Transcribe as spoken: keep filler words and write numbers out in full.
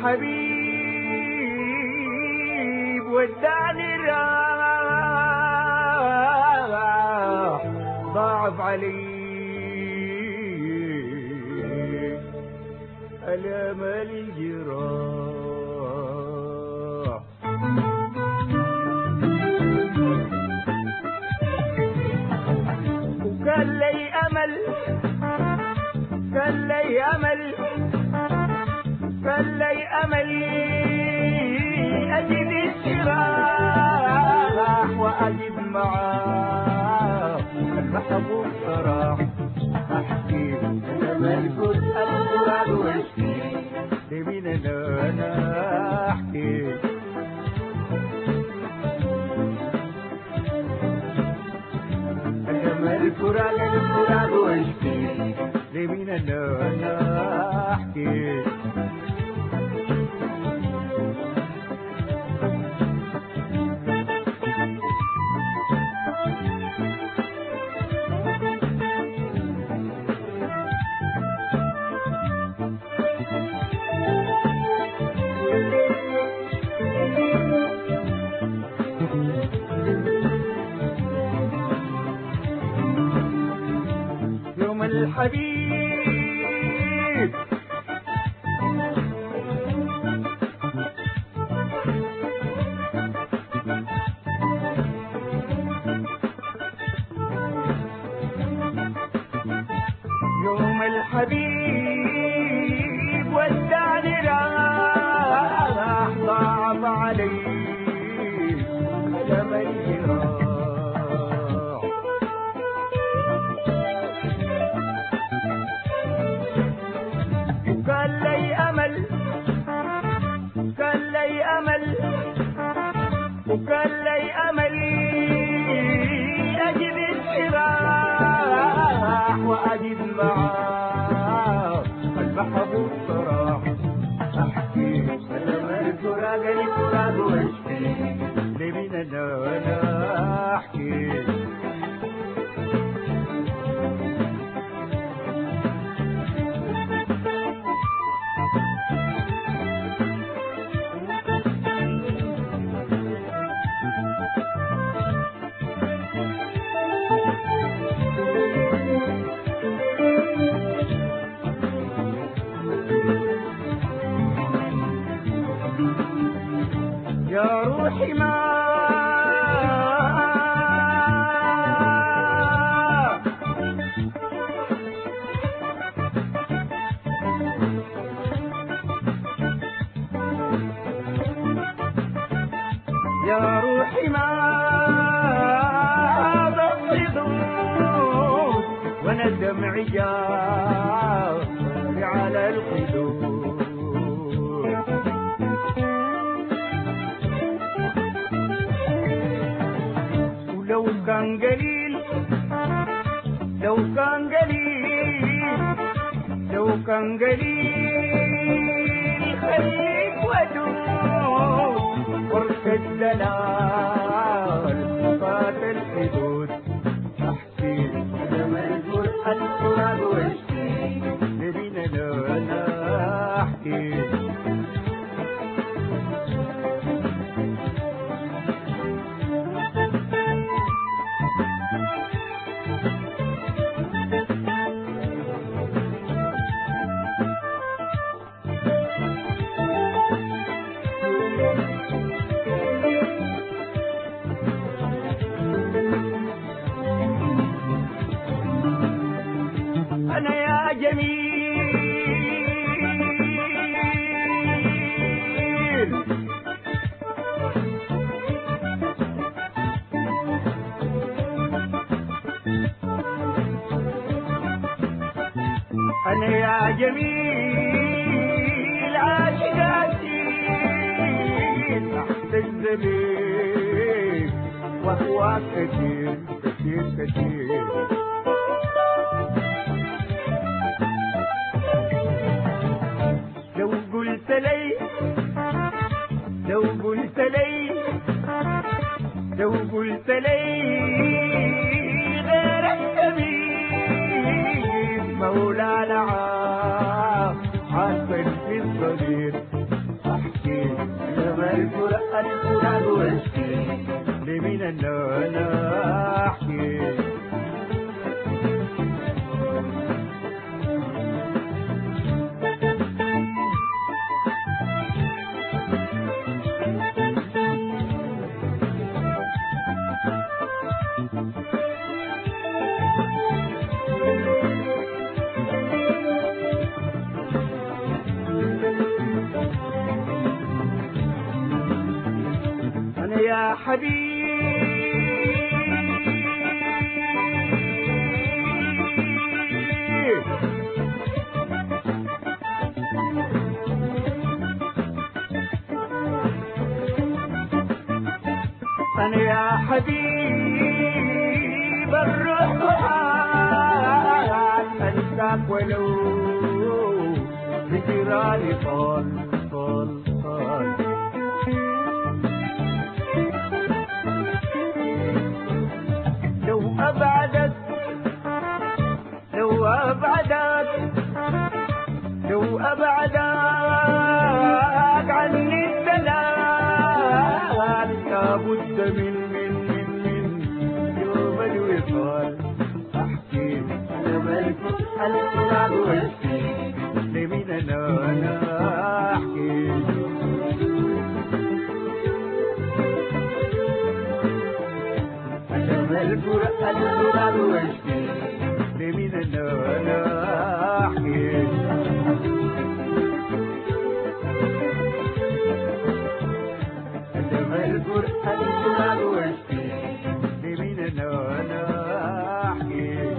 الحبيب ودعني راح ضاعف علي ألم الجراح. وكان لي أمل كان لي أمل كان لي أمل أجد الشراح وأجد معاه المحبوب صراح. أحكي لما الكل القرآن واشكي لمين أنا أحكي لما القرآن القرآن واشكي لمين أنا أحكي. يوم الحبيب يوم الحبيب ودعني راح ضاعف علي ألم الجراح. وكان لي أمل كان لي أمل وكان لي أمل أجد الشراح وأجد معاه المحبوب صراح. أحكي لما الفراق الفراق واشكي لمين أنا أنا أحكي. يا روحي ما يا روحي ما بصدوق وانا دمعي جاري على الخدود. لو كان قليل لو كان قليل لو كان قليل خليك ودود فرصة الدلال فات الحدود. أحكي لما يقول القرآن واشكي لمين أنا أحكي. أنا يا جميل أنا يا جميل عاشقاتي تحت الزبيب وأهواك كتير كتير كتير. لو قلت لي لو قلت لي لو قلت لي غير الحبيب مولانا عاصر في الصغير انا احكي انا يا حبيبي أنا يا حبيب الرحمن أنساك ولو بجرالي طال طال طال لو أبعدك لو أبعدك لو أبعدك عني السلام لابد من من من من يوم الوصال أحكي أنا ملك القلب واشكي لمين أنا أنا أحكي أنا ملك القلب واشكي لمين أنا أنا أحكي القرآن القرآن واشكي لمين انا انا احكي